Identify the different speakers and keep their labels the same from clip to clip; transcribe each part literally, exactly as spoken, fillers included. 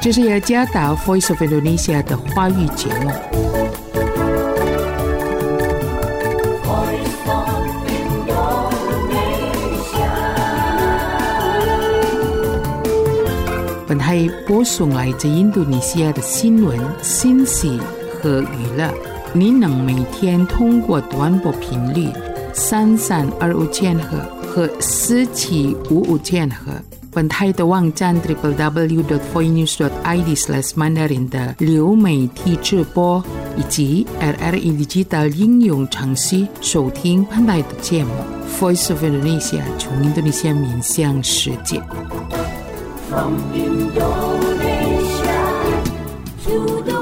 Speaker 1: 这是雅加达 Voice of Indonesia 的华语节目。本台播送来自印度尼西亚的新闻、信息和娱乐。您能每天通过短波频率三三二五千赫和四七五五千赫，本台的网站 double-u double-u double-u dot voinews dot i d slash mandarin 的流媒体直播，以及 R R I Digital 应用程序收听本台的节目。Voice of Indonesia 从印度尼西亚面向世界。From Indonesia to the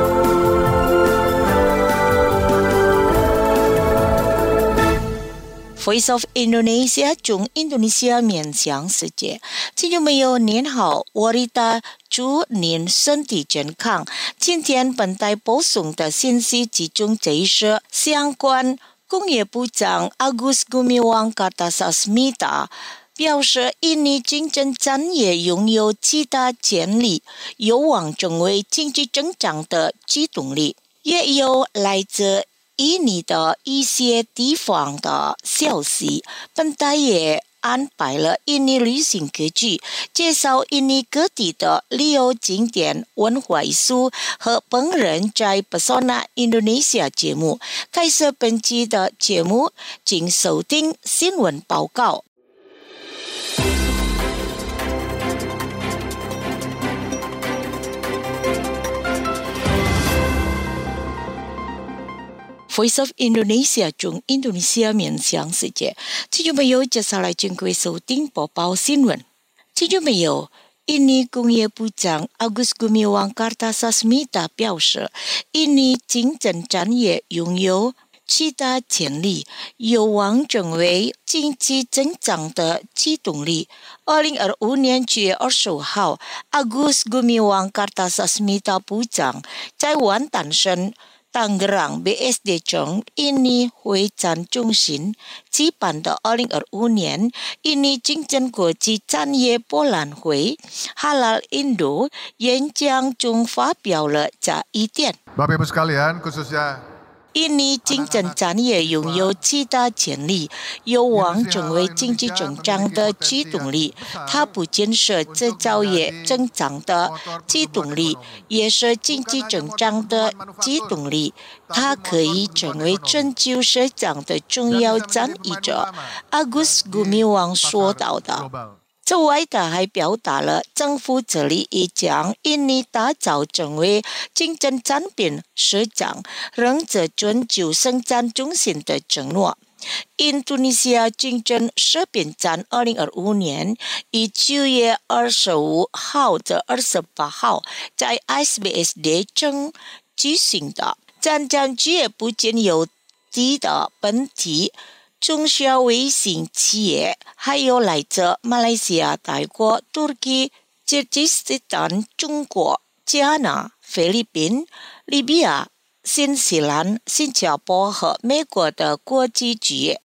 Speaker 2: world。Voice of Indonesia 从印度尼西亚面向世界。听众朋友您好，我是大祝您身体健康。今天本台播送的信息集中这是相关工业部长 Agus Gumiwang Kartasasmita表示，印尼竞争产业拥有极大潜力，有望成为经济增长的机动力。也有来自印尼的一些地方的消息，本台也安排了印尼旅行歌剧，介绍印尼各地的旅游景点、文化艺术和本人在 Pesona Indonesia 节目。开始本期的节目，请收听新闻报告。Voice of Indonesia 从印度尼西亚面向世界。听众朋友，接下来请各位收听播报新闻。听众朋友，印尼工业部长 Agus Gumiwang Kartasasmita 表示，印尼竞争产业拥有极大潜力，有望成为经济增长的机动力。二零二五年七月二十五号 ，Agus Gumiwang Kartasasmita 部长在万达省Tangerang B S D 城印尼会展中心举办的二零二五年印尼竞争国际产业博览会 Halal Indo 演讲中发表了这一点。
Speaker 3: Bapak Ibu sekalian, khususnya
Speaker 2: 印尼竞争产业拥有极大潜力，有望成为经济增长的机动力。它不仅是制造业增长的机动力，也是经济增长的机动力。它可以成为全球市场的重要参与者。Agus Gumiwang 说到的。此外，他还表达了政府致力于将印尼打造成为竞争产品市场、仍在全球生产中心的承诺。印度尼西亚竞争食品展二零二五年于九月二十五号至二十八号在 S B S D 城举行的。展览局不仅有地的本地中小微型企业，还有来自马来西亚、泰国、土耳其、吉尔吉斯斯坦、中国、加纳、菲律宾、利比亚、新西兰、新加坡和美国的国际企业。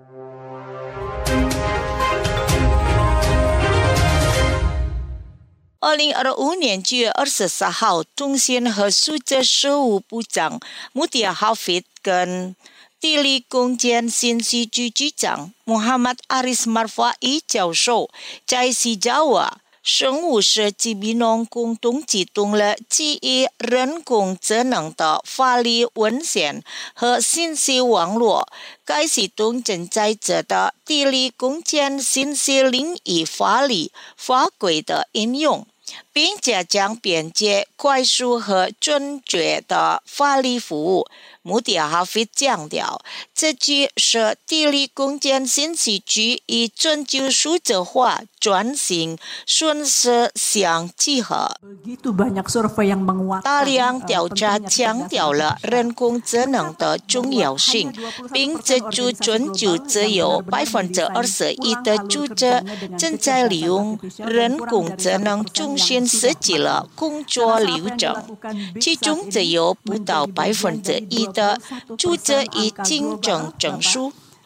Speaker 2: 二零二五年九月二十四号，通信和数字事务部长穆迪亚哈菲跟地理空间信息局局长 Muhammad Aris Marfai 教授在西爪哇生物设计比农共同启动了基于人工智能的法律文献和信息网络。该系统正在着的地理空间信息领域法律法规的应用，并且将便捷、快速和准确的法律服务。穆迪哈菲强调，这就是地理空间信息局与全球数字化转型顺势相结合。大量调查强调了人工智能的重要性，并指出全球只有百分之二十一的组织正在利用人工智能重新设计了工作流程，其中只有不到百分之一的组织已经证证书。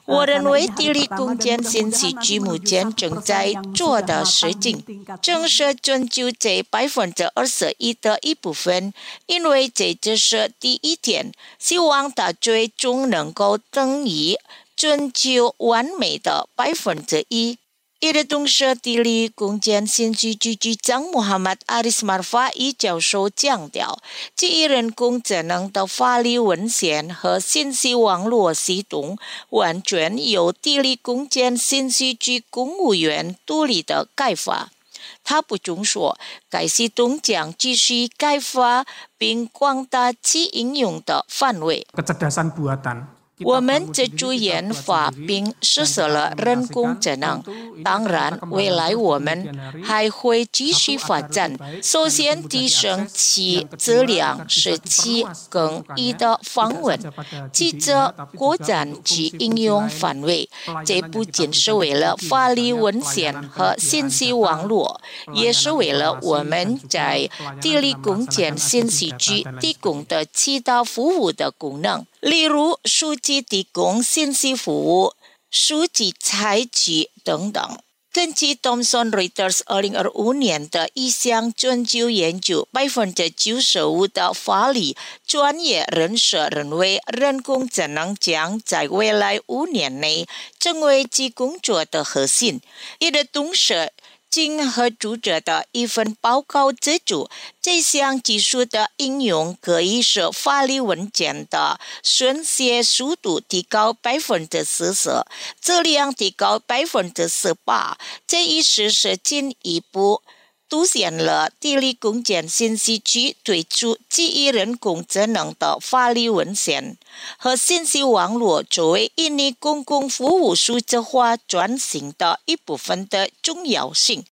Speaker 2: 我认为地理空间信息局目前正在做的事情，正是研究这百分之二十一的一部分，因为这只是第一天，希望它最终能够等于研究完美的百分之一。伊的东社地理空间信息局局长穆罕默阿里斯马法伊教授强调，基于人工智能的法律文献和信息网络系统完全由地理空间信息局公务员独立的开发。他补充说，该系统将继续开发并扩大其应用的范围。我们借助研发并实施了人工智能，当然，未来我们还会继续发展。首先，提升其质量，使其更易的访问；接着，扩展其应用范围。这不仅是为了法律文献和信息网络，也是为了我们在地理空间信息局提供的其他服务的功能。例如数据提供信息服务、数据采集等等。根据 Thomson Reuters 二零二五年的一项研究研究，百分之九十五的法律专业人士认为，人工智能将在未来五年内成为其工作的核心。一的同时，经合组织的一份报告指出，这项技术的应用可以使法律文件的书写速度提高百分之四十，质量提高百分之十八。这一事实进一步凸显了地理空间信息局推出基于人工智能的法律文献和信息网络作为印尼公共服务数字化转型的一部分的重要性。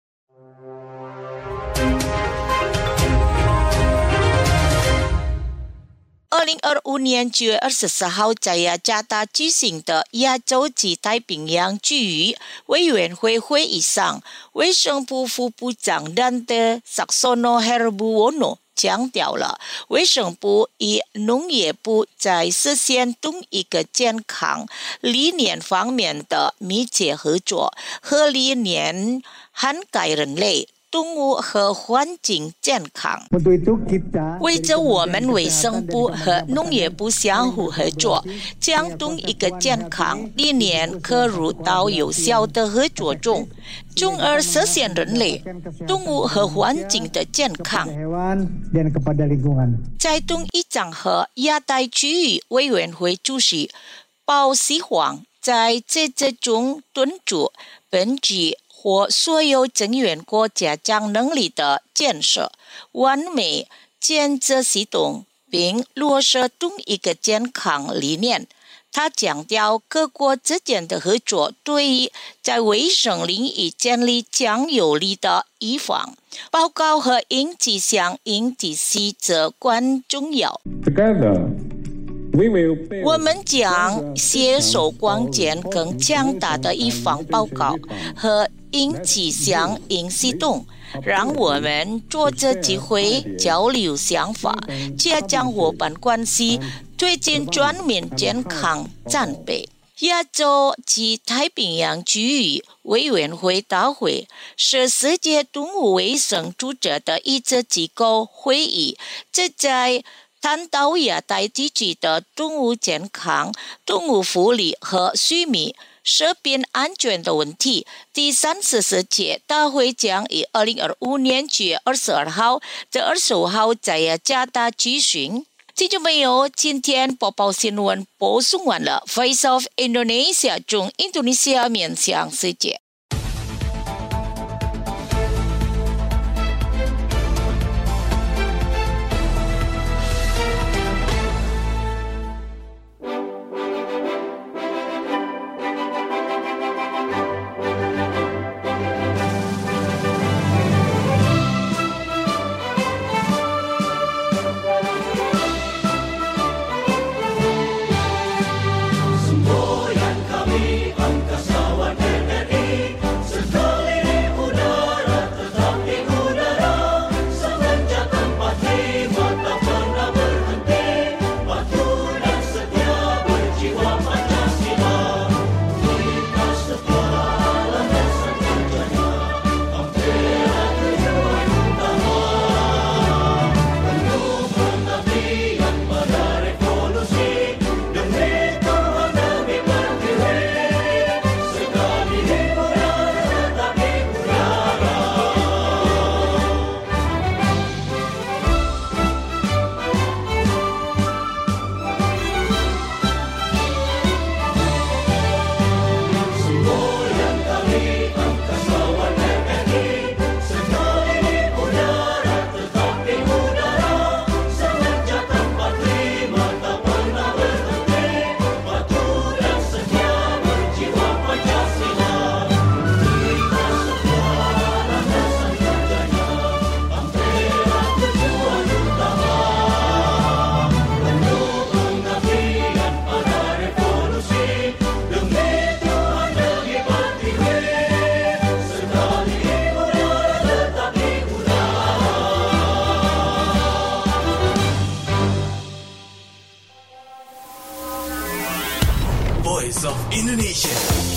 Speaker 2: 二零二五年九月二十四号在雅加达举行的亚洲及太平洋区域委员会会议上，卫生部副部长 Dante Saxono Herbuwono 强调了卫生部与农业部在实现同一个健康理念方面的密切合作，和理念涵盖人类、动物和环境健康。为着我们卫生部和农业部相互合作，将同一个健康理念刻入到有效的合作中，从而实现人类、动物和环境的健康。在同一场合，亚太区域委员会主席鲍锡煌在这之中敦促本局或所有成员国家将能力的建设、完美建设系统，并落实同一个健康理念。他强调各国之间的合作对于在卫生领域建立将有力的预防、报告和应急响应体系至关重要。我们将携手关键更强大的预防报告和应急响应系统，让我们坐着机会交流想法，加强伙伴关系，推进全面健康战备。亚洲及太平洋区域委员会大会是世界动物卫生组织的一次机构会议，旨在探讨亚太地区的动物健康、动物福利和畜牧、食品安全的问题。第三十四届大会将于二零二五年九月二十二号至二十五号在雅加达举行。听众朋友，今天播报新闻播送完了。Voice of Indonesia 中印度尼西亚面向世界。
Speaker 4: Semboyan kami angkasawan R R I Voice of Indonesia.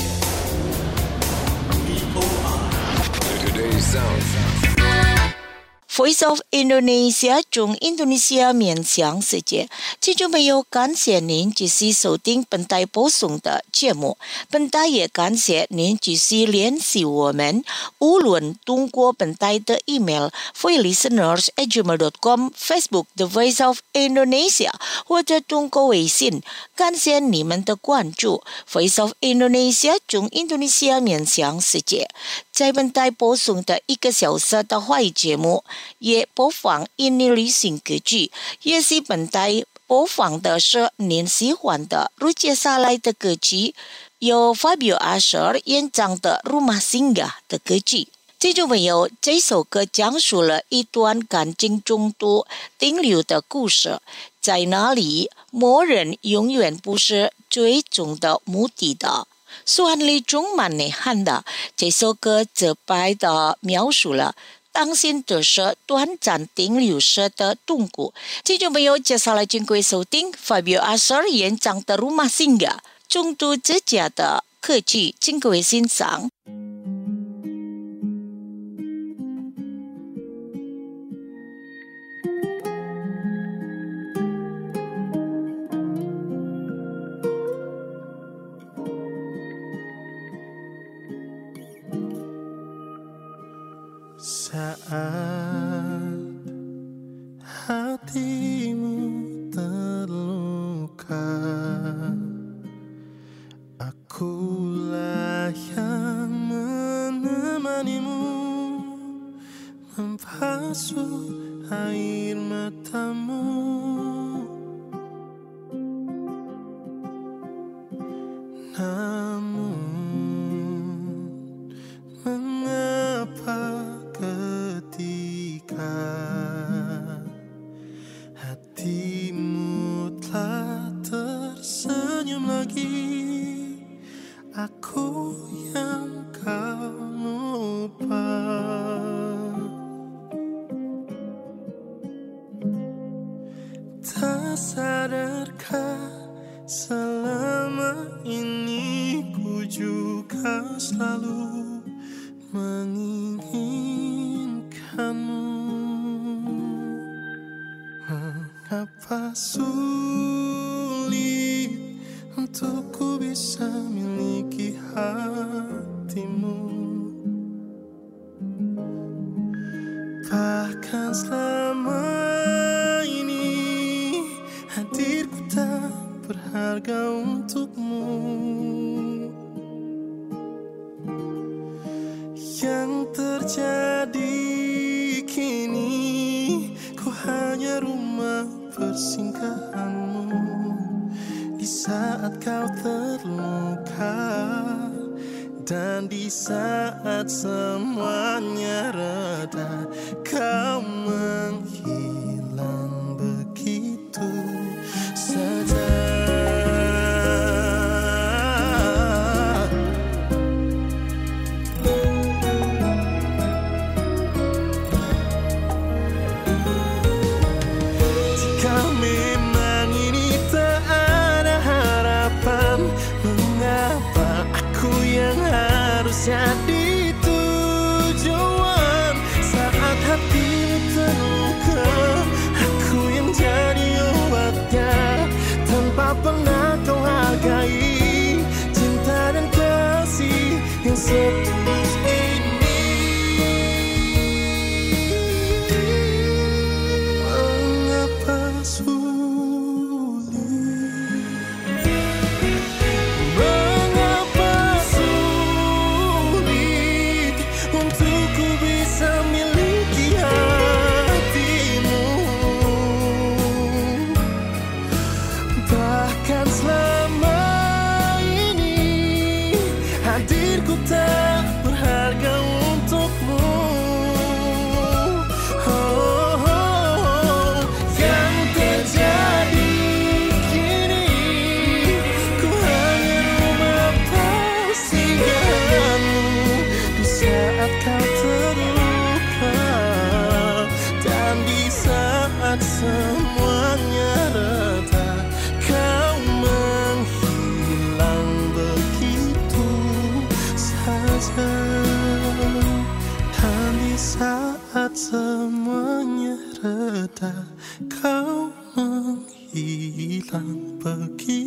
Speaker 4: V O R. Today's sound.
Speaker 2: Voice of Indonesia 中印度尼西亚面向世界，听众朋友，感谢您继续收听本台播送的节目。本台也感谢您继续联系我们，无论通过本台的 email voice listeners at gmail dot com、Facebook The Voice of Indonesia， 或者通过微信。感谢你们的关注。Voice of Indonesia 中印度尼西亚面向世界，在本台播送的一个小时的华语节目。也播放印尼旅行歌曲，也是本台播放的是您喜欢的如接下来的歌曲，由 Fabio Asher 演唱的《Rumah Singgah》的歌曲。听众朋友，这首歌讲述了一段感情中途停留的故事，在那里，默认永远不是最终的目的的。苏汉里中蛮内涵的，这首歌直白地描述了当心的是短暂停留时的痛苦。听众朋友，接下来请各位收听 Fabio Asher 演唱的《Rumah Singgah》中途之家的歌曲，请各位欣赏。
Speaker 5: Saat hatimu terluka, akulah yang menemanimu, membasuh air matamu. Namun mengapa ketika hatimu telah tersenyum lagi, aku yang kau lupa. Tak sadarkah selama ini ku juga selalu menginginkanmu. Mengapa sulit untuk ku bisa miliki hatimu, bahkan selama ini hadirku tak berharga untukmu. Yang terjadi kini, ku hanya rumah persinggahanmu di saat kau terluka dan di saat semuanya reda, kau menghilang begitu saja. Jadi tujuan saat hatimu terluka, aku yang jadi obatnya, tanpa pernah kau hargai cinta dan kasih yang setulus ini. Mengapa sulit, mengapa sulit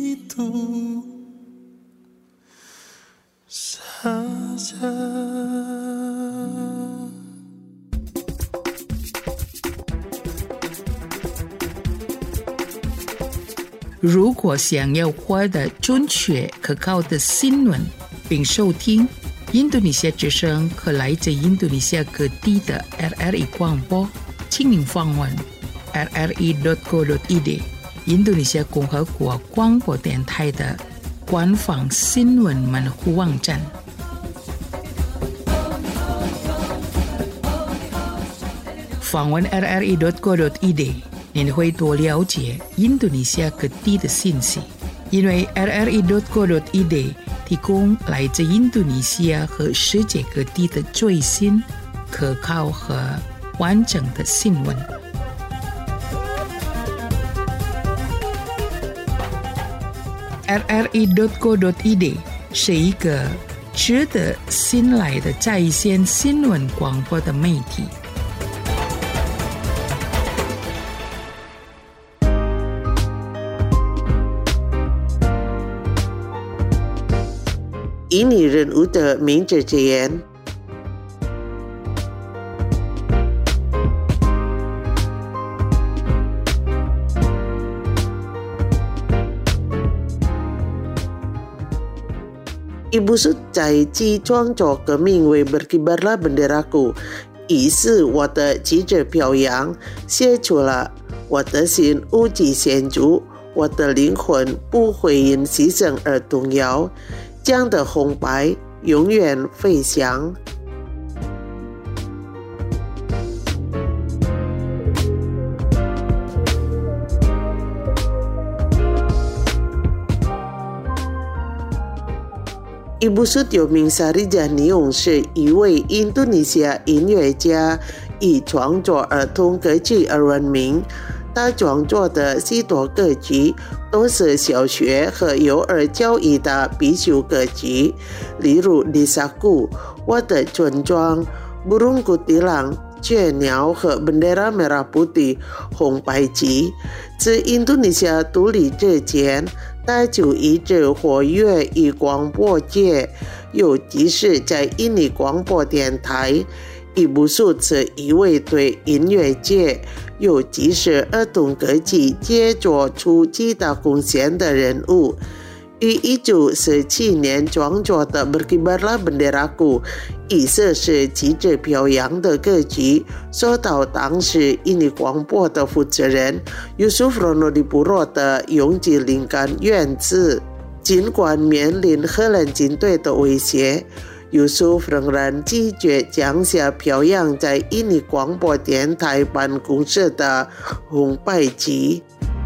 Speaker 5: begitu saja.
Speaker 1: 如果想要获得准确可靠的新闻并收听印度尼西亚之声和来自印度尼西亚各地的 R R I 广播，请您访问 r r i dot co dot i d 印度尼西亚共和国广播电台的官方新闻门户网站。访问 r r i dot co dot i d 您会多了解印度尼西亚各地的信息，因为 r r i dot co dot i d 提供来自印度尼西亚和世界各地的最新、可靠和完整的新闻。r r i dot co dot i d 是一个值得信赖的在线新闻广播的媒体。
Speaker 6: 印尼人物的名字之言。Ibu Sud 在记创作革命为 Berkibarlah Benderaku 以示我的记者表扬，写出了我的心无极限足，我的灵魂不会因牺牲而动摇，将的红白永远飞翔。Ibu Sud 有名 Sarijah Niung 是一位印度尼西亚音乐家，以创作儿童歌曲而闻名。他创作的许多歌曲都是小学和幼儿教育的必修歌曲，例如 Desaku 我的村庄、Burung Kutilang 雀鸟和 Bendera Merah Putih 红白旗。自印度尼西亚独立之前，他就一直活跃于广播界，尤其是在印尼广播电台。Ibu Sud 是一位对音乐界，尤其是儿童歌曲界做出极大贡献的人物。于一九四七年创作的 Berkibarlah Benderaku 意思是记者表扬的歌曲，受到当时印尼广播的负责人 Yusuf Ronodipuro 的拥挤灵感源自。尽管面临荷兰军队的威胁，Yusuf 仍然拒绝降下飘扬在印尼广播电台办公室的红白旗。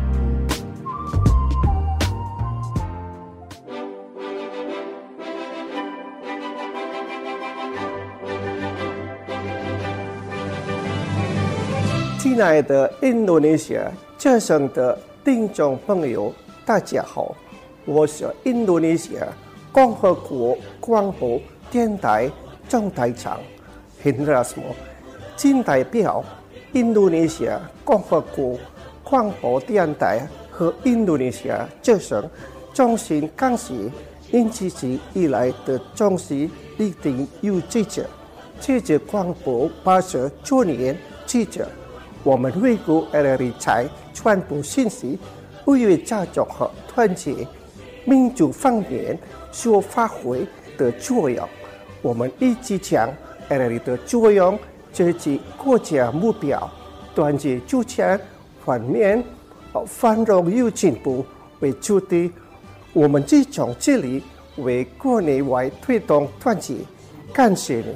Speaker 5: 亲爱的印度尼西亚之声的听众朋友，大家好，我是印度尼西亚共和国广播电台总台长 Hendrasmo， 仅代表印度尼西亚共和国广播电台和印度尼西亚之声衷心感谢您自己以来的忠实聆听与支持。这支广播八十周年记者，我们回顾 R R I 在传播信息、呼吁家族和团结民主方面所发挥的作用。我们一起将 R R I 的作用这及国家目标、团结主权、方面、繁荣与进步为主题。我们集中致力为国内外推动团结。感谢您。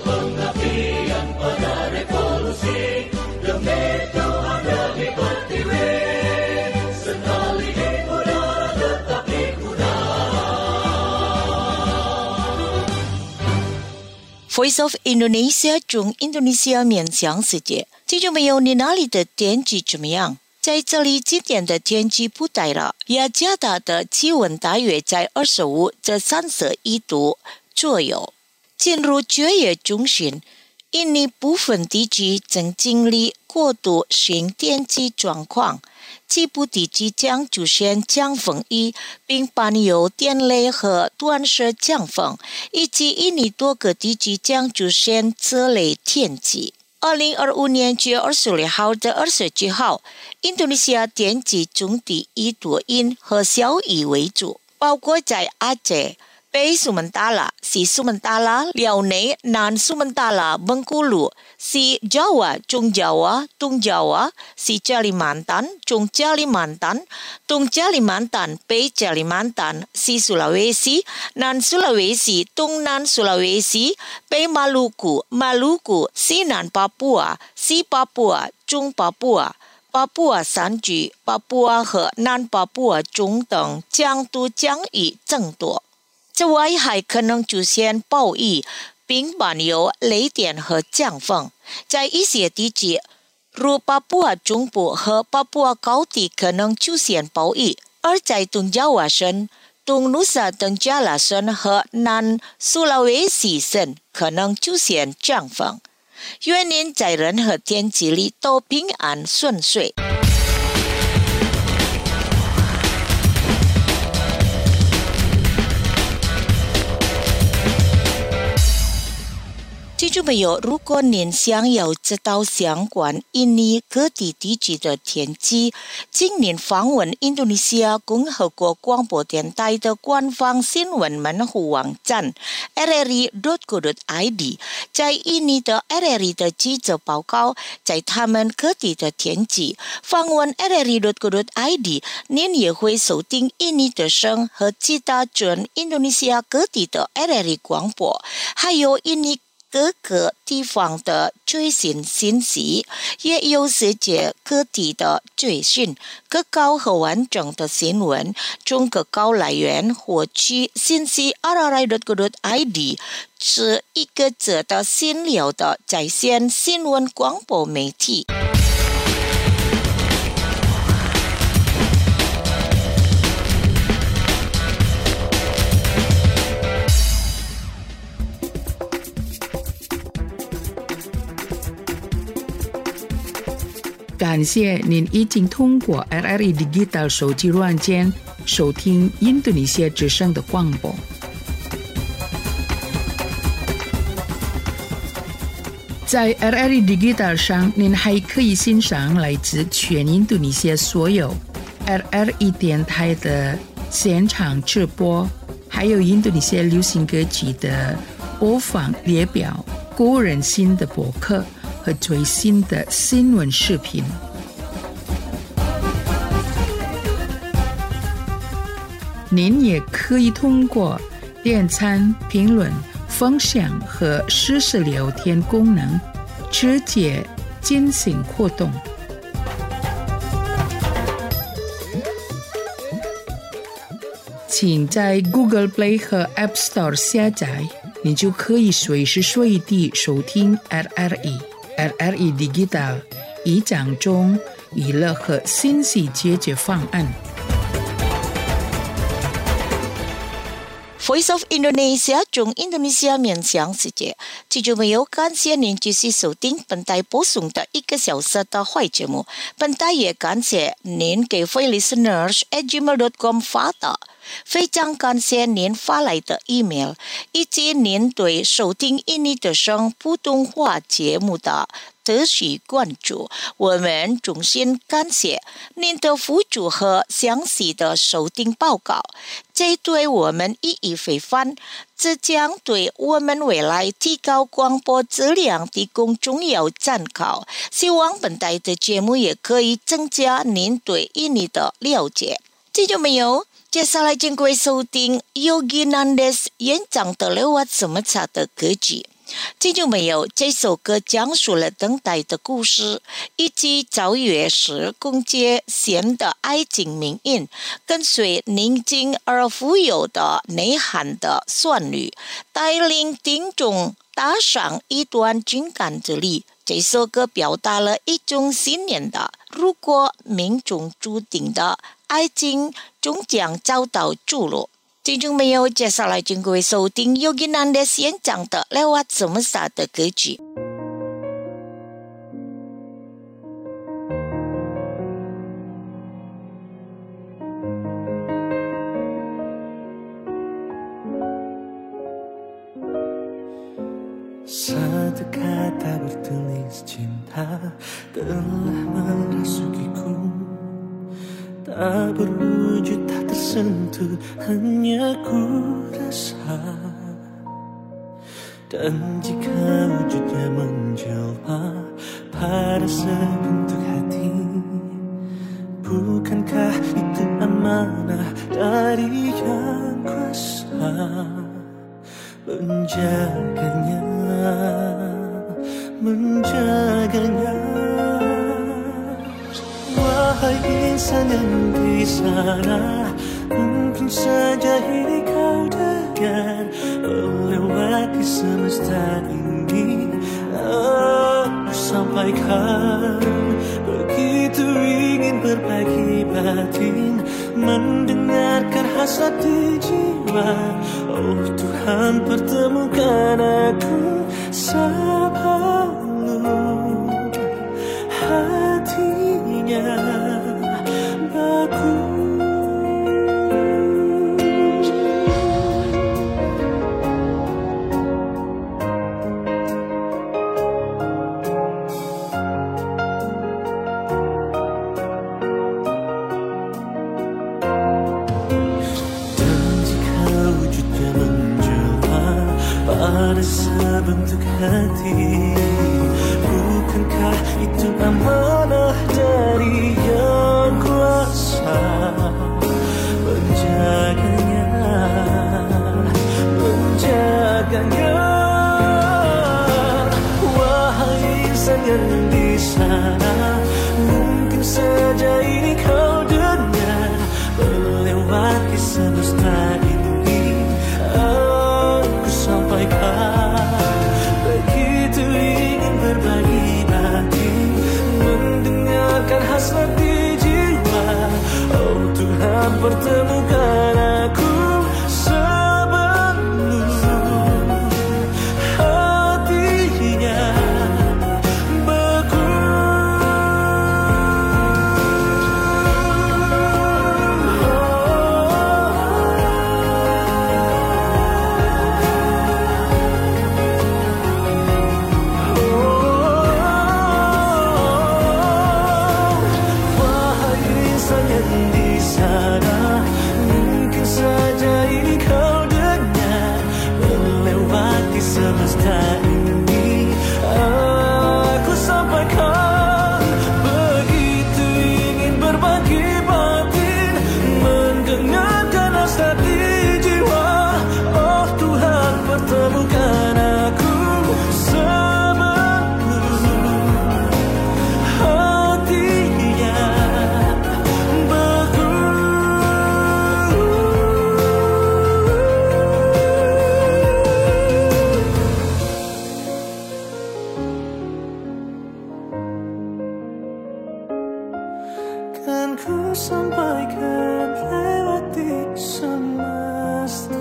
Speaker 7: Revolusi, demi Tuhan, demi bukti
Speaker 2: Voice of Indonesia 中印度尼西亚面向世界，听众朋友，你那里的天气怎么样？在这里今天的天气不太热，雅加达的气温大约在二十五至三十一度左右。进入九月中旬，印尼部分地区正经历过渡性天气状况，西部地区将出现强风雨，并伴有电雷和短时强风，以及印尼多个地区将出现这类天气。二零二五年九月二十六号到二十九号，印度尼西亚天气总体以多云和小雨为主，包括在阿杰、北苏门答腊、西苏门答腊、辽内、南苏门答腊、孟古鲁、西Jawa、中Jawa、东Jawa、西加里曼丹、中加里曼丹、东加里曼丹、北加里曼丹、西苏拉威西、南苏拉威西、东南苏拉威西、北马鲁古、马鲁古、西南巴布亚、西巴布亚、中巴布亚、巴布亚山区、巴布亚和南巴布亚中等降度降雨增多。此外，还可能出现暴雨，并伴有雷电和强风。在一些地区，如巴布亚中部和巴布亚高地可能出现暴雨，而在东爪哇省、东努萨登加拉省和南苏拉威西省可能出现强风。愿您在任何天气里都平安顺遂。听众朋友，如果您想要知道相关印尼各地地区的天气，请您访问印度尼西亚共和国广播电台的官方新闻门户网站 r r i dot co dot i d。 在印尼的 R R I 的记者报告在他们各地的天气。访问 r r i dot co dot i d， 您也会收听印尼的声和其他准印度尼西亚各地的 R R I 广播，还有印尼各个地方的最新信息，也有世界各地的最新、更高和完整的新闻。从各高来源获取信息 r r i dot co dot i d 是一个值得信赖的在线新闻广播媒体。
Speaker 1: 感谢您已经通过 R R I Digital 手机软件收听印度尼西亚之声的广播。在 R R I Digital 上，您还可以欣赏来自全印度尼西亚所有 R R I 电台的现场直播，还有印度尼西亚流行歌曲的播放列表、个人新的博客和最新的新闻视频。您也可以通过点赞、评论、分享和实时聊天功能直接进行互动。请在 Google Play 和 App Store 下载，你就可以随时随地收听 R R I。R R I Digital 以讲中娱乐和信息解决方案。
Speaker 2: Voice of Indonesia 中印度尼西亚面向世界，听众朋友，感谢您继续收听本台播送的一个小时的坏节目。本台也感谢您给 voicelisteners at gmail dot com 发的。非常感谢您发来的 email， 以及您对收听印尼的声普通话节目的持续关注，我们衷心感谢您的付出和详细的收听报告，这对我们意义非凡，这将对我们未来提高广播质量提供重要参考。希望本台的节目也可以增加您对印尼的了解。听众朋友，接下来请各位收听 Yogi Nandes 演唱的Lewat Semesta的歌曲。听众朋友，这首歌讲述了等待的故事，以及超越时空界线的爱情命运，跟随宁静而富有的内涵的旋律，带领听众打上一段情感之力。这首歌表达了一种信念的，如果命中注定的爱情终将找到出路。听众朋友，接下来请各位收听尤金南的演唱的《Lewat Semesta》的歌曲。
Speaker 7: Satu kata bertulis cinta telah merasukiku, tak berwujud, tak tersentuh, hanya ku rasa. Dan jika wujudnya menjelma pada sebentuk hati, bukankah itu amanah dari Yang Kuasa menjaganya, menjaganya. Wahai insan yang di sana, mungkin saja ini kau dengar, melewati semesta ini aku sampaikan. Begitu ingin berbagi batin, mendengarkan hasrat di jiwa. Oh Tuhan, pertemukan aku sebelum hatinya bagus. Pada sebentuk hati, bukankah itu amanah dari Yang Kuasa menjaganya, menjaganya. Wahai insan yang di sana, mungkin saja ini kau dengar, melewati semesta ini aku sampaikan. Begitu ingin berbagi batin, mendengarkan hasrat di jiwa. Oh Tuhan, pertemukan aku sebelum hatinya beku. Mungkin saja ini kau dengar, melewati semesta ini aku sampaikan. Begitu ingin berbagi batin, mendengarkan hasrat di jiwa. Oh Tuhan, pertemukan aku sebelum hatinya beku. Kan ku sampaikan lewati semesta.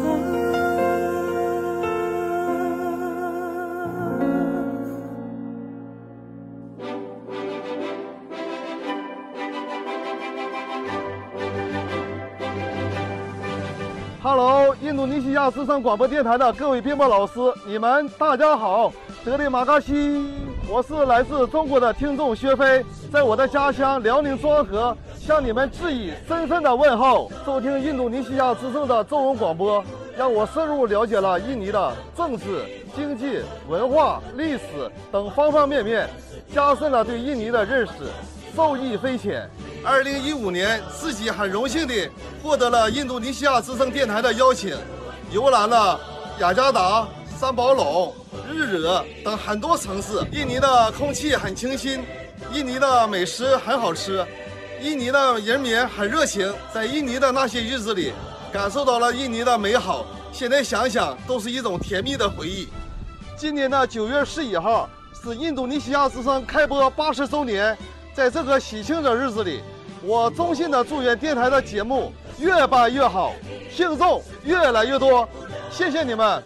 Speaker 3: Hello， 印度尼西亚之声广播电台的各位编播老师，你们大家好，德里马嘎西，我是来自中国的听众薛飞，在我的家乡辽宁庄河向你们致以深深的问候。收听印度尼西亚之声的中文广播，让我深入了解了印尼的政治、经济、文化、历史等方方面面，加深了对印尼的认识，受益匪浅。二零一五年，自己很荣幸地获得了印度尼西亚之声电台的邀请，游览了雅加达、三宝垄、日惹等很多城市。印尼的空气很清新，印尼的美食很好吃，印尼的人民很热情。在印尼的那些日子里，感受到了印尼的美好，现在想想都是一种甜蜜的回忆。 今年的九月十一号是印度尼西亚之声开播八十周年，在这个喜庆的日子里，我衷心的祝愿电台的节目越办越好，听众越来越多，谢谢你们。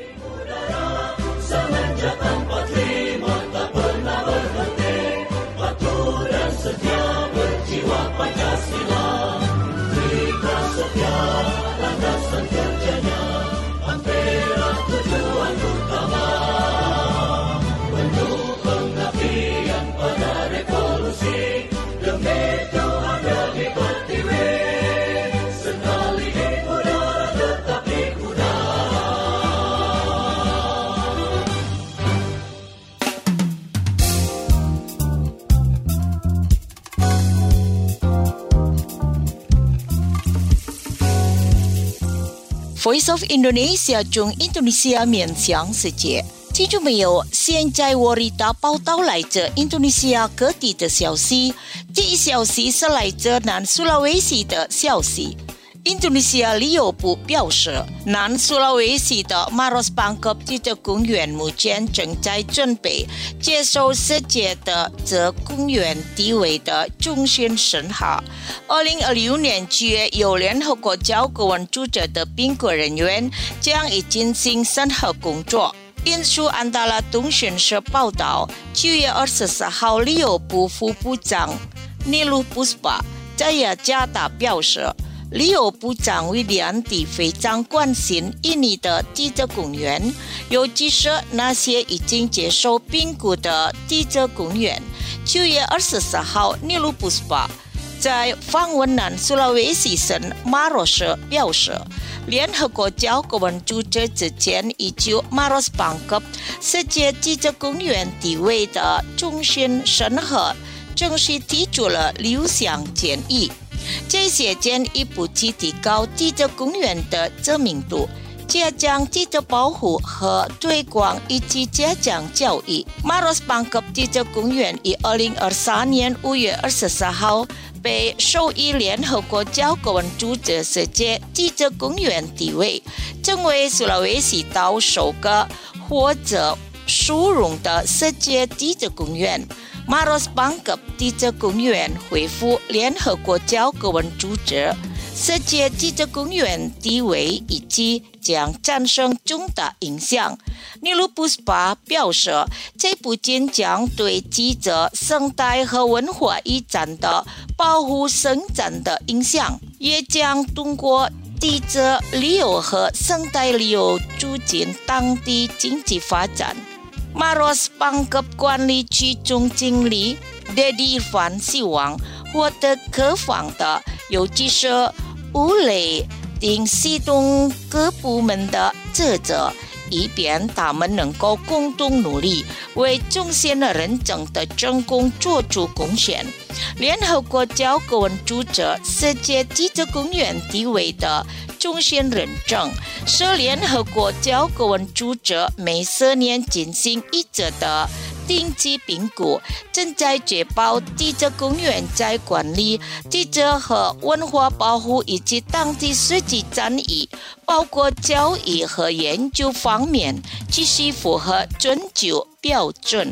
Speaker 2: Voice of Indonesia 中印度尼西亚面向世界，听众朋友，现在我为大家报道来自印度尼西亚各地的消息。第一消息是来自南苏拉威西的消息。印度尼西亚旅游部表示，南苏拉威西的 Maros Pangkep 地质公园目前正在准备接受世界的这公园地位的中心审核。二零二六年七月，由联合国教科文组织的评估人员将已进行审核工作。印苏安达拉通讯社报道，七月二十四号，旅游部副部长尼鲁布斯巴在雅加达表示，旅游部长为两地非常关心印尼的地质公园，尤其是那些已经接受评估的地质公园。七月二十四号，尼鲁布斯巴在访问南苏拉威西省马罗时表示，联合国教科文组织之前已就 Maros Pangkep 世界地质公园地位的中心审核正式提出了六项建议。这些建议不仅提高地质公园的知名度，加强地质保护和推广，以及加强教育。Maros Pangkep 地质公园于二零二三年五月二十四号被授予联合国教科文组织世界地质公园地位，成为苏拉威西岛首个获得殊荣的世界地质公园。Maros Pangkep 地质公园恢复联合国教科文组织世界地质公园地位，以及将产生重大影响。尼鲁布斯巴表示，这不仅将对地质生态和文化遗产的保护生产的影响，也将通过地质旅游和生态旅游促进当地经济发展。Maros Pangkep 管理区总经理 Dedi Irfan 希望获得各方的，尤其是五类并系统各部门的职责，以便他们能够共同努力，为中心认证的成功做出贡献。联合国教科文组织世界地质公园地位的中心认证是联合国教科文组织每四年进行一次的定期评估，正在确保地质公园在管理、地质和文化保护以及当地实际参与，包括教育和研究方面，继续符合遵守标准。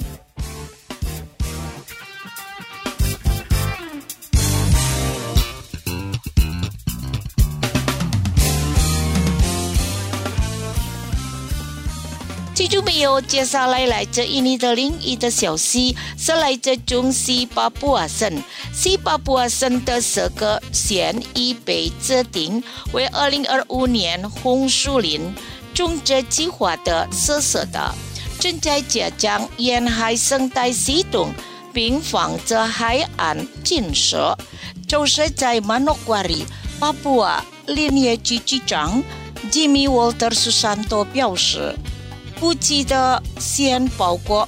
Speaker 2: 听众朋友，接下来来自印尼的另一的消息是来自中西巴布亚省。西巴布亚省的十个县已被指定为二零二五年红树林种植计划的实施的，正在加强沿海生态系统，并防止海岸浸湿。就是在马诺瓜里，巴布亚林业局局长 Jimmy Walter Susanto 表示，布吉的县包括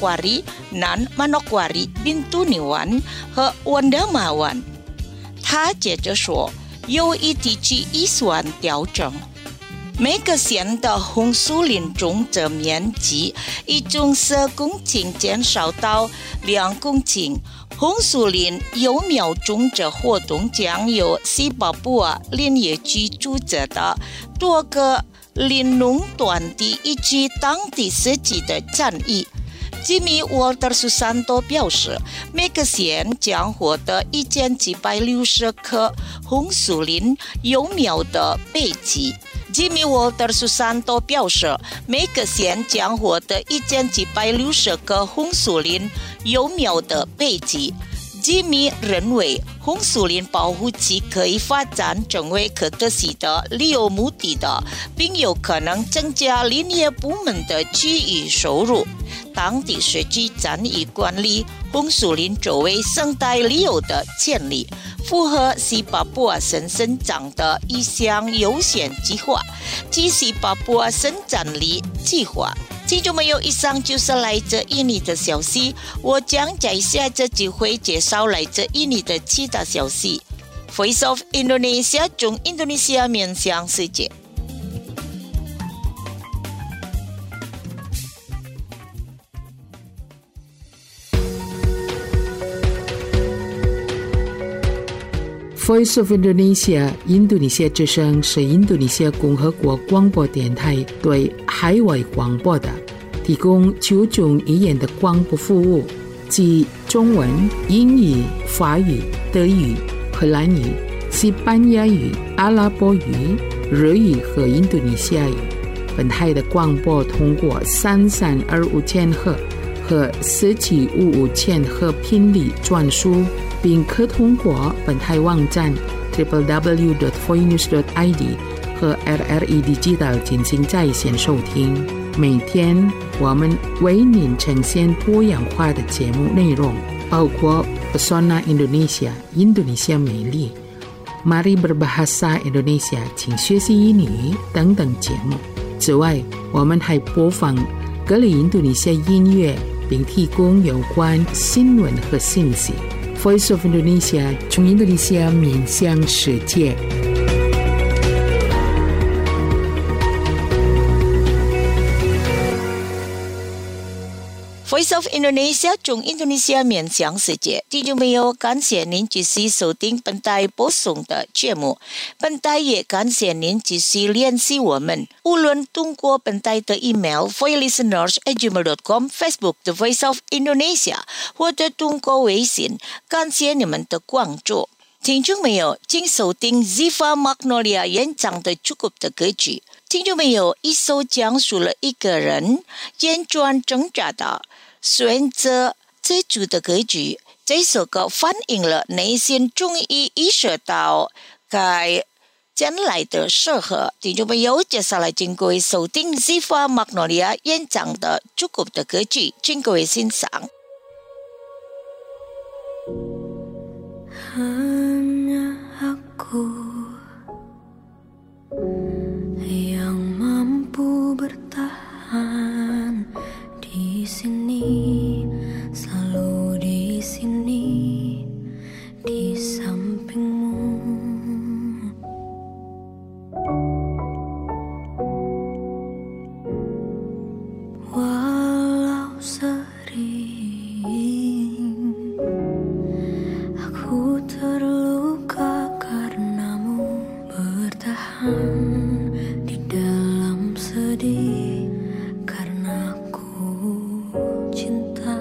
Speaker 2: Manokwari、南 Manokwari、Bintuni湾和 Wandama 湾。他接着说，有一地区预算调整，每个县的红树林种植面积已从十公顷减少到两公顷。红树林幼苗种植活动将由西巴布亚林业局组织的多个林农短第一支当地设计的战役。吉米·沃特苏珊多表示，每个县将获得一千七百六十棵红树林幼苗的背脊。吉米·沃特苏珊多表示，每个县将获得一千七百六十棵红树林幼苗的背脊。吉米认为，红树林保护区可以发展成为可持续的、利有目的的，并有可能增加林业部门的区域收入。当地设计战役管理红树林作为生态旅游的潜力，符合西巴布亚新生长的一项优先计划，即西巴布亚生产力计划。听众朋友，以上就是来自印尼的消息，我将在下次机会介绍来自印尼的其他消息。Voice of Indonesia 中印度尼西亚面向世界。
Speaker 1: Voice of Indonesia 印度尼西亚之声是印度尼西亚共和国广播电台对海外广播的提供九种语言的广播服务，即中文、英语、法语、德语、荷兰语、西班牙语、阿拉伯语、日语和印度尼西亚语。本台的广播通过三三二五千赫和四七五五千赫频率转输，并可通过本台网站 double-u double-u double-u dot voinews dot i d 和 R R E Digital 进行在线收听。每天我们为您呈现多样化的节目内容，包括 Pesona Indonesia 印度尼西亚美丽、Mari Berbahasa Indonesia 请学习英语等等节目。此外，我们还播放各类印度尼西亚音乐，并提供有关新闻和信息。Voice of Indonesia 从印度尼西亚面向世界。
Speaker 2: Voice of Indonesia 从印度尼西亚面向世界，听众朋友，感谢您继续收听本台播送的节目。本台也感谢您继续联系我们，无论通过本台的 email voicelisteners at gmail dot com、Facebook The Voice of Indonesia， 或者通过微信，感谢你们的关注。听众朋友，请收听 Ziva Magnolia 演唱的主歌的歌曲。听众朋友，一首讲述了一个人辗转挣扎的选择自主的歌曲。这首歌反映了内心终于意识到该将来的时候。听众朋友，接下来请各位收听 Ziva Magnolia 演唱的主歌的歌曲，请各位欣赏。
Speaker 7: Hanya aku yang mampu bertahan di sini, selalu di sini, di sampingmu. Walau sering aku terluka karenamu, bertahan di dalam sedih karena ku cinta.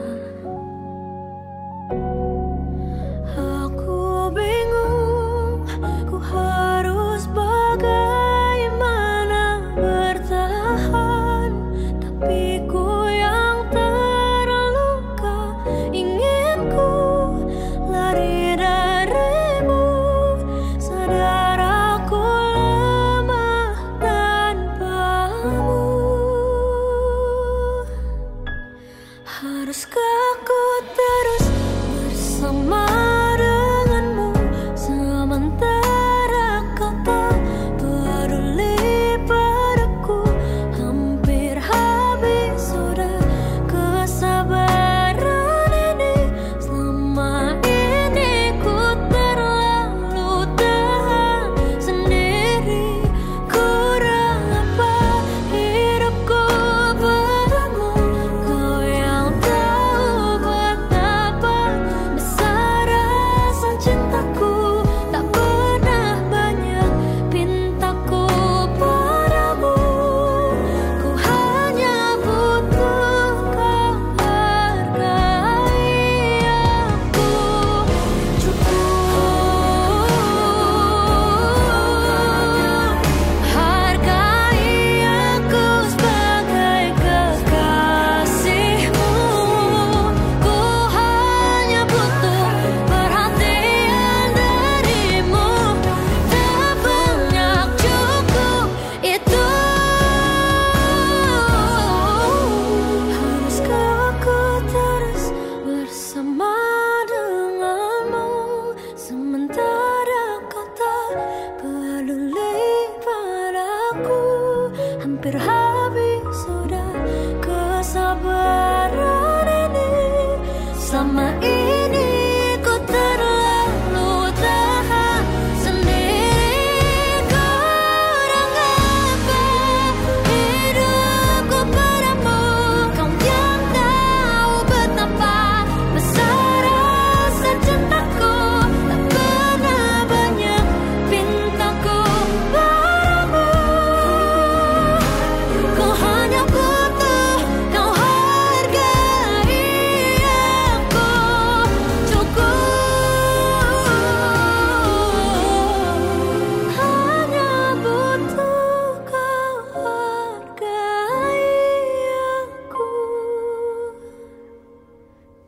Speaker 7: Aku bingung, ku harus bagaimana bertahan, tapi ku yang terluka, ingin ku lari darimu, sadar aku lemah tanpamu. Haruskah ku terus bersama denganmu, sementara kau tak peduli padaku? Hampir habis sudah kesabaran ini, selama ini ku terlalu tahan sendiri. Kurang apa hidupku padamu, kau yang tahu betapa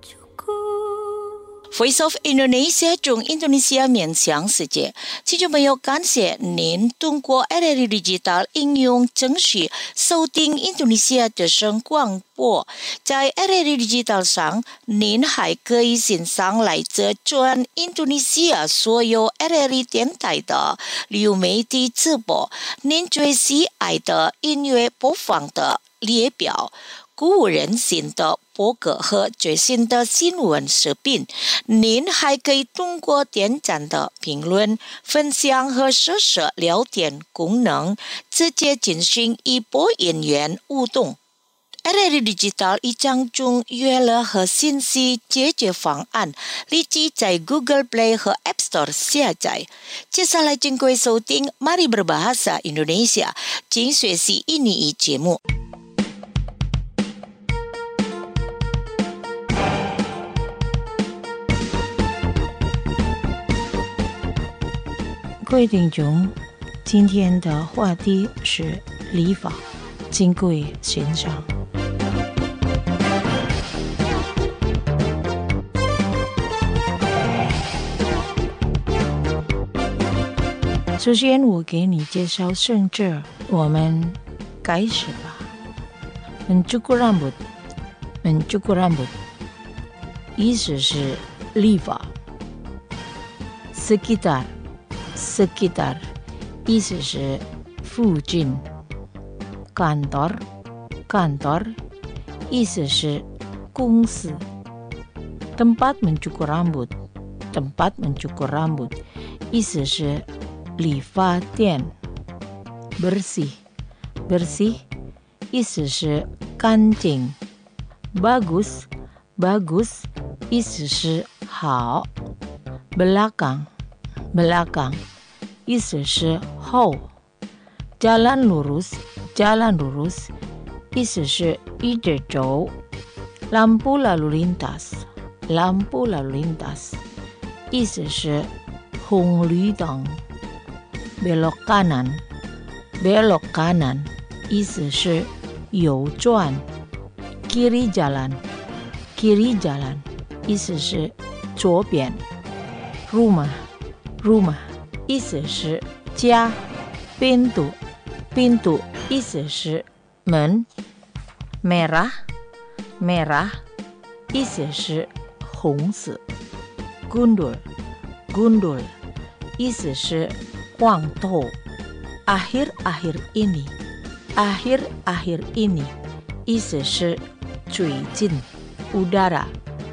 Speaker 2: Voice of Indonesia 中印度尼西亚面向世界，听众朋友，感谢您通过 L R Digital 应用程序收听印度尼西亚的声广播。在 L R Digital 上，您还可以欣赏来自全印度尼西亚所有 L R 电台的流媒体直播。您最喜爱的音乐播放的列表。鼓舞人心的博客和最新的新闻视频，您还可以通过点赞的评论、分享和实时聊天功能，直接进行与播音员互动。L R Digital 一张中娱乐和信息解决方案，立即在 Google Play 和 App Store 下载。接下来，请各位收听 Mari Berbahasa Indonesia， 请学习印尼语节目。各位听众，今天的话题是理发，请各位欣赏。首先，我给你介绍生字，我们开始吧。mencukur rambut，mencukur rambut， 意思是理发。sekitar。sekitar 意思是附近。kantor kantor 意思是公司。tempat mencukur rambut tempat mencukur rambut 意思是理发店。bersih bersih 意思是干净。bagus bagus 意思是好。belakang belakang 意思是后。jalan lurus jalan lurus 意思是一直走。lampu lalu lintas lampu lalu lintas 意思是红绿灯。belok kanan belok kanan 意思是右转。kiri jalan kiri jalan 意思是左边。rumah rumah 意思是家。pintu pintu 意思是门。merah merah 意思是红色。gundul gundul 意思是光头。akhir-akhir ini akhir-akhir ini 意思是最近。udara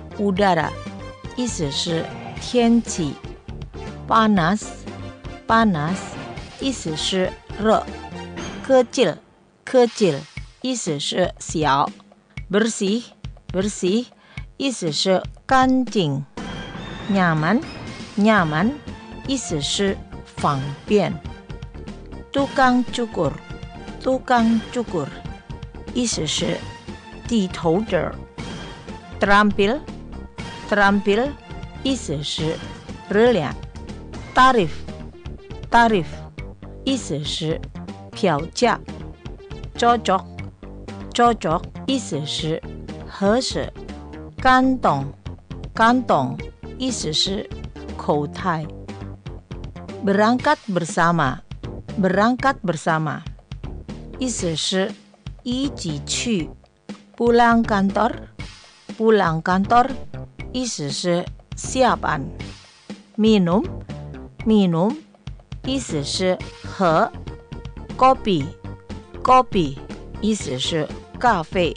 Speaker 2: udara 意思是天气。panas panas 意思是热。kecil kecil 意思是小。bersih bersih 意思是干净。nyaman nyaman 意思是方便。tukang cukur tukang cukur 意思是剃头者。terampil terampil 意思是热量。tarif tarif 意思是票价。cocok cocok 意思是合适。kantong kantong 意思是口袋。berangkat bersama berangkat bersama 意思是一起去。pulang kantor pulang kantor 意思是下班。minum minum 意思是喝。kopi kopi 意思是咖啡。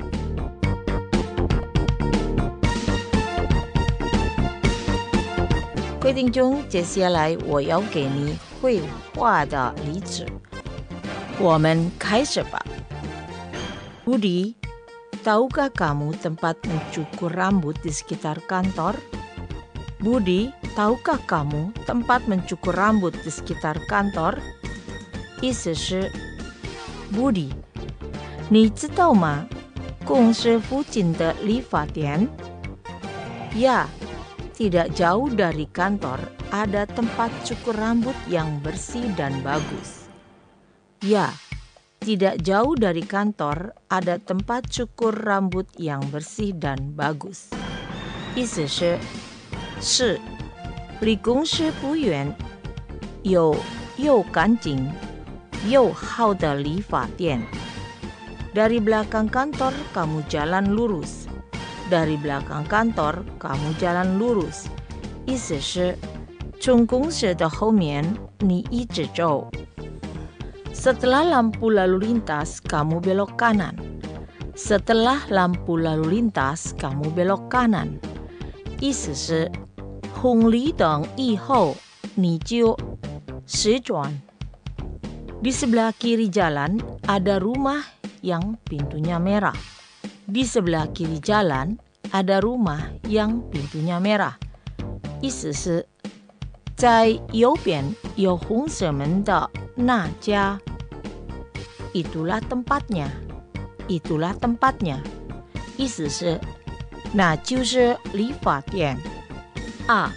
Speaker 2: 各位听众，接下来我要给你绘画的例子，我们开始吧。Budi, tahukah kamu tempat mencukur rambut di sekitar kantor? Budi, tahukah kamu tempat mencukur rambut di sekitar kantor? 意思是 Budi, 你知道吗？公司附近的理发店？ Ya, tidak jauh dari kantor ada tempat cukur rambut yang bersih dan bagus. Ya, tidak jauh dari kantor ada tempat cukur rambut yang bersih dan bagus. 意思是是离公司不远，有又干净又好的理发店。Dari belakang kantor kamu jalan lurus. Dari belakang kantor kamu jalan lurus. 意思是从公司的后面你一直走。Setelah lampu lalu lintas kamu belok kanan. Setelah lampu lalu lintas kamu belok kanan. 意思是红绿灯以后你就右转。Di sebelah kiri jalan ada rumah yang pintunya merah. Di sebelah kiri jalan ada rumah yang pintunya merah. 意思是在右边有红色门的那家。Itulah tempatnya. Itulah tempatnya. 意思是那就是理发店。A.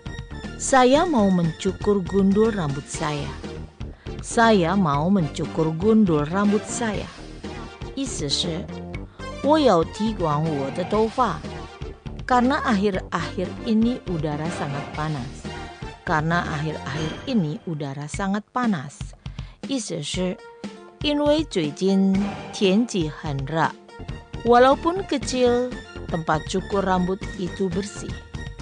Speaker 2: Saya mau mencukur gundul rambut saya. Saya mau mencukur gundul rambut saya. 意思是我要剃光我的头发。Karena akhir-akhir ini udara sangat panas. Karena akhir-akhir ini udara sangat panas. 意思是因为最近天气很热。Walaupun kecil, tempat cukur rambut itu bersih.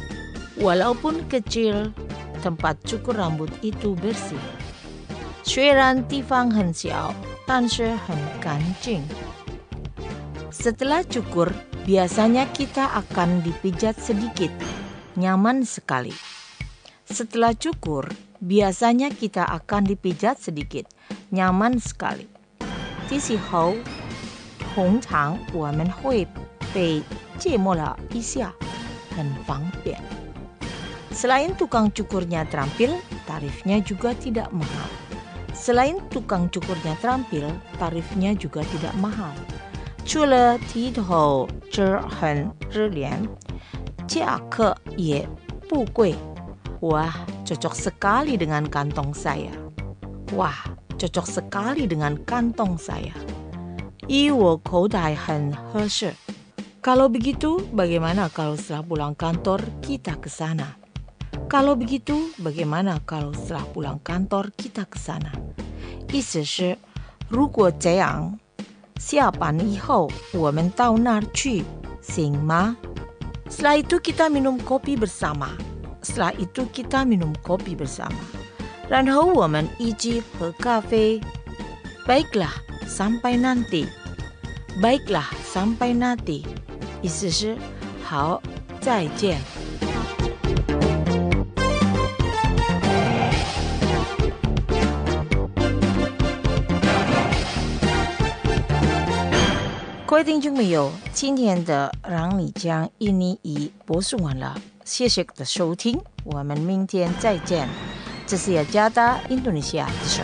Speaker 2: Walaupun kecil, tempat cukur rambut itu bersih. 虽然地方很小，但是很干净。Setelah cukur, biasanya kita akan dipijat sedikit. Nyaman sekali. Setelah cukur, biasanya kita akan dipijat sedikit. Nyaman sekali. 这时候，通常我们会被芥末了一下，很方便。Selain tukang cukurnya terampil, tarifnya juga tidak mahal. Selain tukang cukurnya terampil, tarifnya juga tidak mahal. 除了剃头这很热廉，价格也不贵。Wah, cocok sekali dengan kantong saya. Wah, cocok sekali dengan kantong saya. 衣我口袋很合适。Kalau begitu, bagaimana kalau setelah pulang kantor kita ke sana? Kalau begitu, bagaimana kalau setelah pulang kantor kita ke sana? 意思是如果这样，下班以后我们到那儿去，行吗？ Setelah itu kita minum kopi bersama. Setelah itu kita minum kopi bersama. 然后我们一起喝咖啡。Baiklah, sampai nanti. Baiklah, sampai nanti. 意思是好，再见。各位听众朋友，今天的让你讲印尼语播送完了，谢谢的收听，我们明天再见。这是雅加达印度尼西亚之声。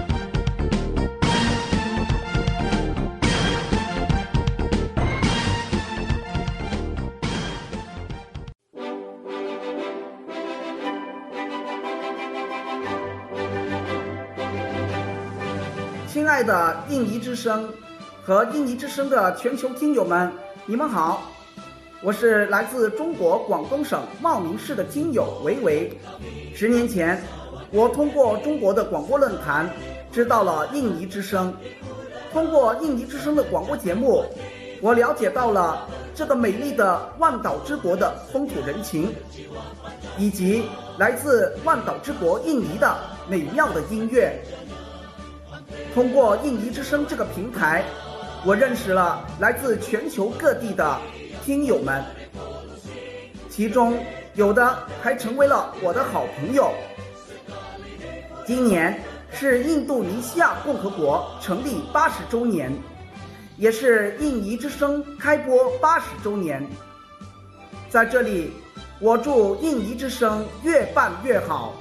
Speaker 8: 亲爱的印尼之声和印尼之声的全球听友们，你们好，我是来自中国广东省茂名市的听友维维。十年前，我通过中国的广播论坛知道了印尼之声，通过印尼之声的广播节目，我了解到了这个美丽的万岛之国的风土人情，以及来自万岛之国印尼的美妙的音乐。通过印尼之声这个平台，我认识了来自全球各地的听友们，其中有的还成为了我的好朋友。今年是印度尼西亚共和国成立八十周年，也是印尼之声开播八十周年。在这里，我祝印尼之声越办越好。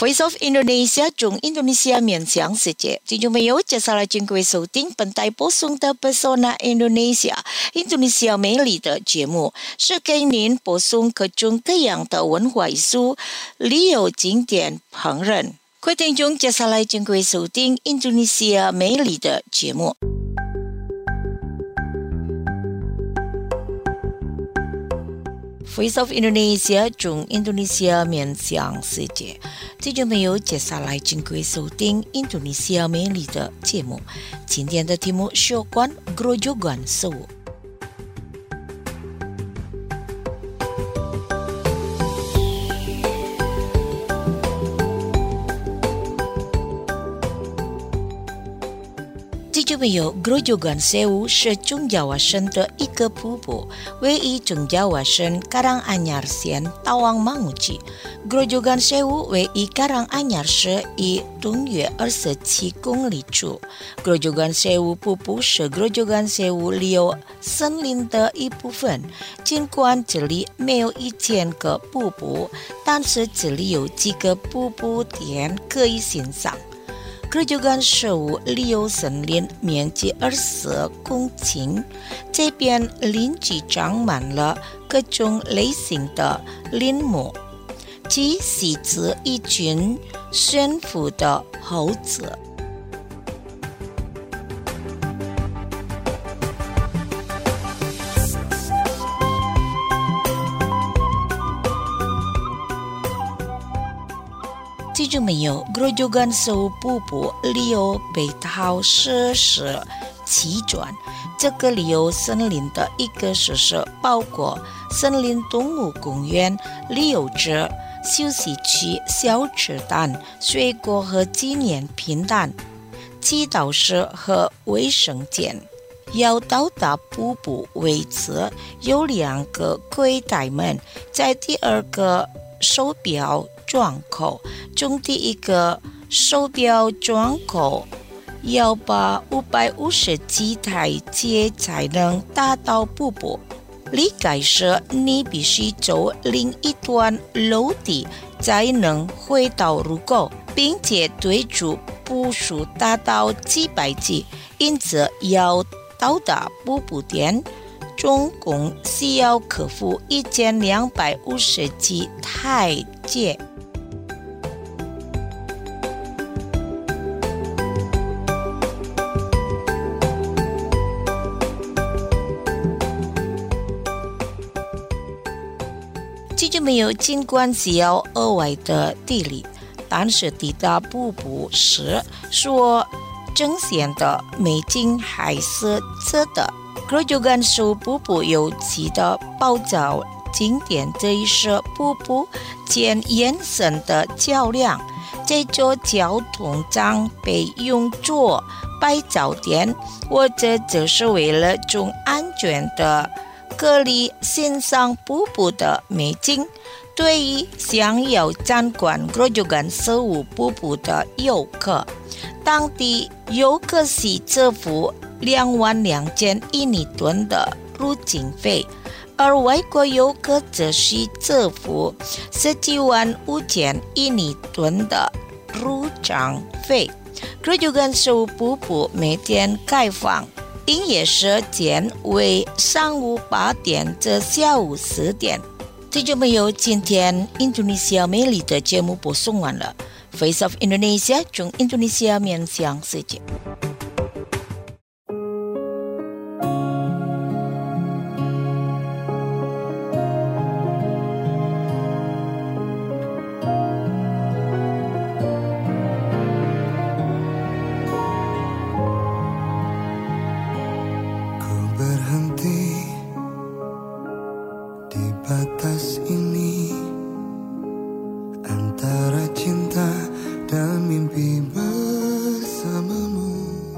Speaker 2: Voice of Indonesia 中印度尼西亚面向世界，听众朋友，接下来请各位收听本台播送的 Pesona Indonesia 印度尼西亚美丽的节目，是给您播送各种各样的文化艺术、旅游景点、烹饪。各位听众，接下来请各位收听印度尼西亚美丽的节目。Voice of Indonesia 中印度尼西亚面向世界，听众朋友，接下来请各位收听印度尼西亚美丽的节目。今天的题目是有关 Grojogan Sewu。听众朋友 Grojogan Sewu 是中亚瓦省的一个瀑布，位于中亚瓦省 Karanganyar县 Tawang Manguci。Grojogan Sewu 位于 Karanganyar 市以东约二十七公里处。Grojogan Sewu 瀑布是 Grojogan Sewu 旅游森林的一部分。尽管这里没有一千个瀑布，但是这里有几个瀑布点可以欣赏。Grojogan Sewu 旅游森林面积二十公顷，这边林地长满了各种类型的林木，即是指一群驯服的猴子。听众朋友 Grojogan Sewu 瀑布旅游配套设施齐全，这个旅游森林的一个设施包括森林动物公园、旅游车、休息区、小吃摊、水果和纪念品摊、祈祷室和卫生间。要到达瀑布位置有两个柜台门，在第二个售票窗口中，第一个售票窗口要爬五百五十几台阶才能达到瀑布。离开时，你必须走另一段楼梯才能回到入口，并且对住步数达到几百级，因此要到达瀑布点，总共需要克服一千两百五十级台阶。听众朋友，尽管需要额外的地理，但是抵达瀑布时所呈现的美景还是值得。Grojogan Sewu 瀑布有其的宝藏景点之一是瀑布间延伸的桥梁，这座交通站被用作拍照点，或者只是为了更安全的隔离欣赏瀑布的美景。对于想要参观 Grojogan Sewu 瀑布的游客，当地游客需支付两万两千印尼盾的入境费，而外国游客则需支付十几万五千印尼盾的入场费。Grojogan Sewu 瀑布每天开放，营业时间为上午八点至下午四点。听众朋友，今天印度尼西亚美丽的节目播送完了。Voice of Indonesia 中印度尼西亚面向世界。
Speaker 9: Batas ini antara cinta dan mimpi bersamamu.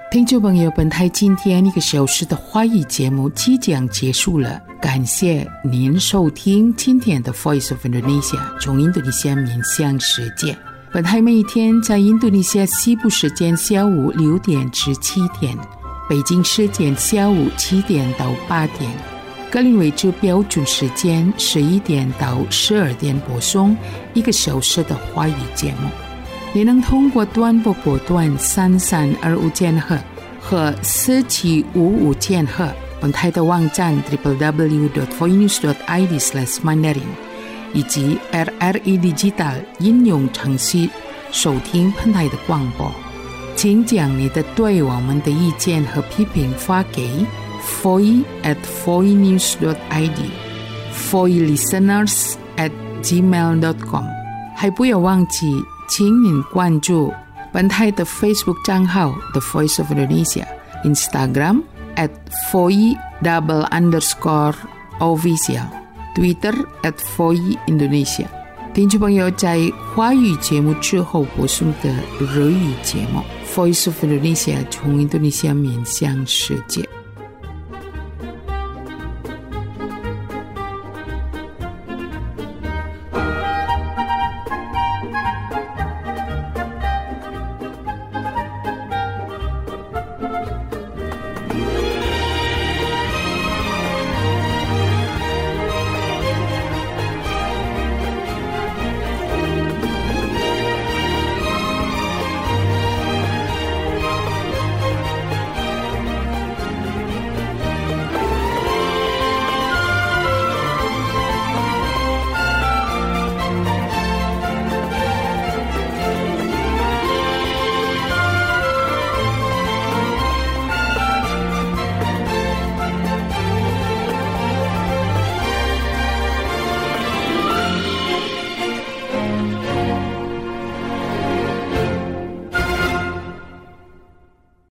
Speaker 1: 听众朋友，本台今天一个小时的华语节目即将结束了，感谢您收听今天的 Voice of Indonesia 从印度尼西亚面向世界。本台每一天在印度尼西亚西部时间下午六点至七点，北京时间下午七点到八点，格林威治标准时间十一点到十二点播送一个小时的华语节目。你能通过短波波段三三二五千赫和四七五五千赫，本台的网站 double-u double-u double-u dot voinews dot i d slash mandarin 以及 R R E Digital 应用程序收听本台的广播。请将你的对我们的意见和批评发给 voice at voinews dot i d voice listeners at gmail dot com。 还不要忘记请您关注本台的 Facebook 账号 The Voice of Indonesia， Instagram at voice double underscore official， Twitter at voice Indonesia。 听众朋友，在华语节目之后播送的日语节目 Voice of Indonesia 从印度尼西亚面向世界。